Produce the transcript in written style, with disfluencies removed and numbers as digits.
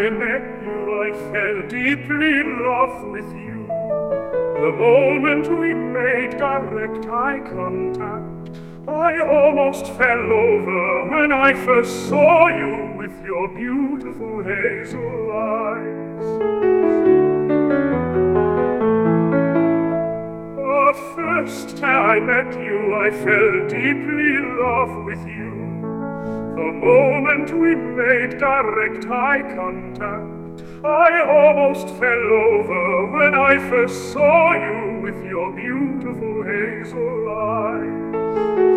I met you, I fell deeply in love with you. The moment we made direct eye contact, I almost fell over when I first saw you with your beautiful hazel eyes. The first time I met you, I fell deeply in love with you. The moment we made direct eye contact, I almost fell over when I first saw you with your beautiful hazel eyes.